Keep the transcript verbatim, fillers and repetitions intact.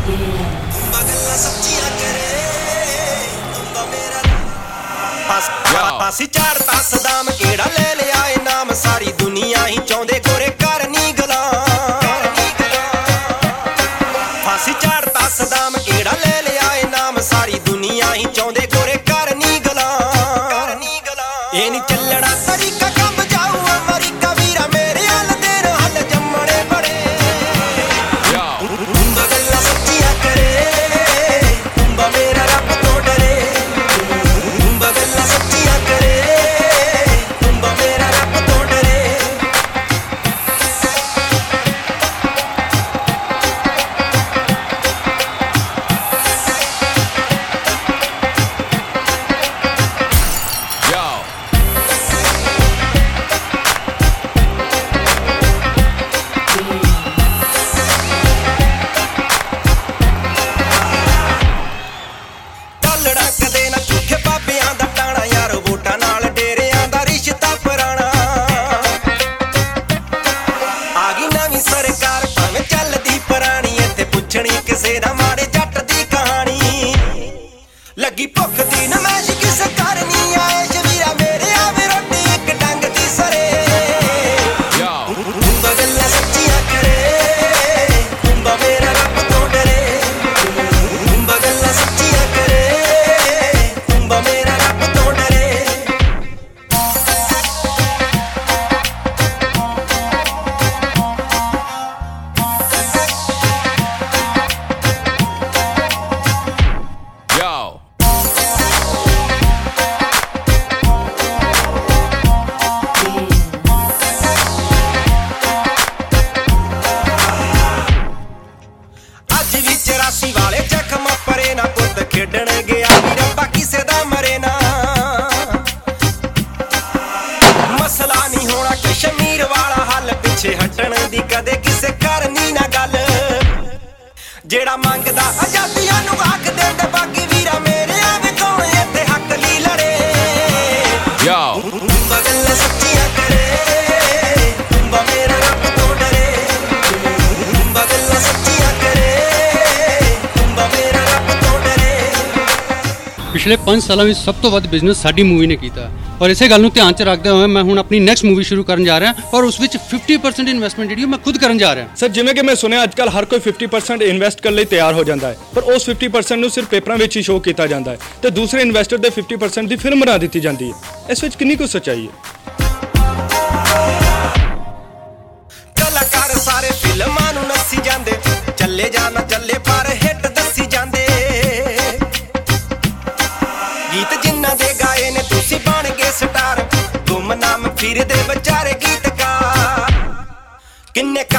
बगल सच्चियां करे तुंबा मेरा फांसी चाड़ता सदाम केड़ा ले लिया इनाम सारी दुनिया ही चाहते गोरे करनी गला फांसी चाड़ता सदाम केड़ा ले लिया इनाम सारी दुनिया ही चाहते गोरे करनी गला ये नहीं चलना तरीका कब जाऊ अमरीका वीरा मेरे हल देर हल जम्मने बड़े बगल सच्चियां करे तुंबा मेरा रब तो डरे बगल सच्चियां करे तुंबा मेरा रब तो डरे कदे ना झूठे बाबियां दा टाणा यार वोटां नाल डेरियां दा रिश्ता पुराना आ गई नवीं सरकार भावें चलदी पुरानी इत्थे पुछणी किसे दा माड़े जट दी कहानी लगी भुख दी नमैश किस करनी आए शवीरा मेरे आवे रोटी इक डंग दी सरे बगल सच्चियां करे तुंबा मेरा रब तो डरे बगल सच्चियां करे मेरा रब तो डरे अज भी चौरासी वाले जख्म परे ना पुत खेडण गया भी रब्बा किसे दा मरे ना मसला नहीं होना कश्मीर वाला हल पिछे हटण दी कदे किसे करनी ना गल जेड़ा मंगदा आजादियां नू आख देंदे बाकी वीरा मेरे आवे कौन इत्थे हक ली लड़े बगल सच्चियां करे तुंबा मेरा रब तो डरे बगल सच्चियां करे ਪਿਛਲੇ ਪੰਜ ਸਾਲਾਂ ਵਿੱਚ ਸਭ ਤੋਂ ਵੱਧ ਬਿਜ਼ਨਸ ਸਾਡੀ ਮੂਵੀ ਨੇ ਕੀਤਾ ਔਰ ਇਸੇ ਗੱਲ ਨੂੰ ਧਿਆਨ 'ਚ ਰੱਖਦੇ ਹੋਏ ਮੈਂ ਹੁਣ ਆਪਣੀ ਨੈਕਸਟ ਮੂਵੀ ਸ਼ੁਰੂ ਕਰਨ ਜਾ ਰਿਹਾ ਔਰ ਉਸ ਵਿੱਚ ਫਿਫਟੀ ਪਰਸੈਂਟ ਇਨਵੈਸਟਮੈਂਟ ਜਿਹੜੀ ਮੈਂ ਖੁਦ ਕਰਨ ਜਾ ਰਿਹਾ ਸਰ ਜਿਵੇਂ ਕਿ ਮੈਂ ਸੁਣਿਆ ਅੱਜ ਕੱਲ੍ਹ ਹਰ ਕੋਈ ਫਿਫਟੀ ਪਰਸੈਂਟ ਇਨਵੈਸਟ ਕਰਨ ਲਈ ਤਿਆਰ ਹੋ ਜਾਂਦਾ ਹੈ ਪਰ ਉਸ ਫਿਫਟੀ ਪਰਸੈਂਟ ਨੂੰ ਸਿਰਫ ਪੇਪਰਾਂ ਵਿੱਚ ਹੀ ਸ਼ੋਅ ਕੀਤਾ ਜਾਂਦਾ ਹੈ ਤੇ ਦੂਸਰੇ ਇਨਵੈਸਟਰ ਦੇ ਫਿਫਟੀ ਪਰਸੈਂਟ ਦੀ ਫਿਲਮ ਬਣਾ ਦਿੱਤੀ ਜਾਂਦੀ ਹੈ ਇਸ ਵਿੱਚ ਕਿੰਨੀ ਕੁ ਸੱਚਾਈ ਹੈ ਕਲਾਕਾਰ ਸਾਰੇ ਫਿਲਮਾਂ ਨੂੰ ਨੱਸੀ ਜਾਂਦੇ ਚੱਲੇ ਜਾਂ ਨਾ ਚੱਲੇ ਪਰ ਹਿੱਟ ਦੱਸੀ ਜਾਂਦੇ गीत जिन्ना दे गाए ने तुसी बन गए स्टार गुमनाम फिरदे बेचारे गीतकार किन्ने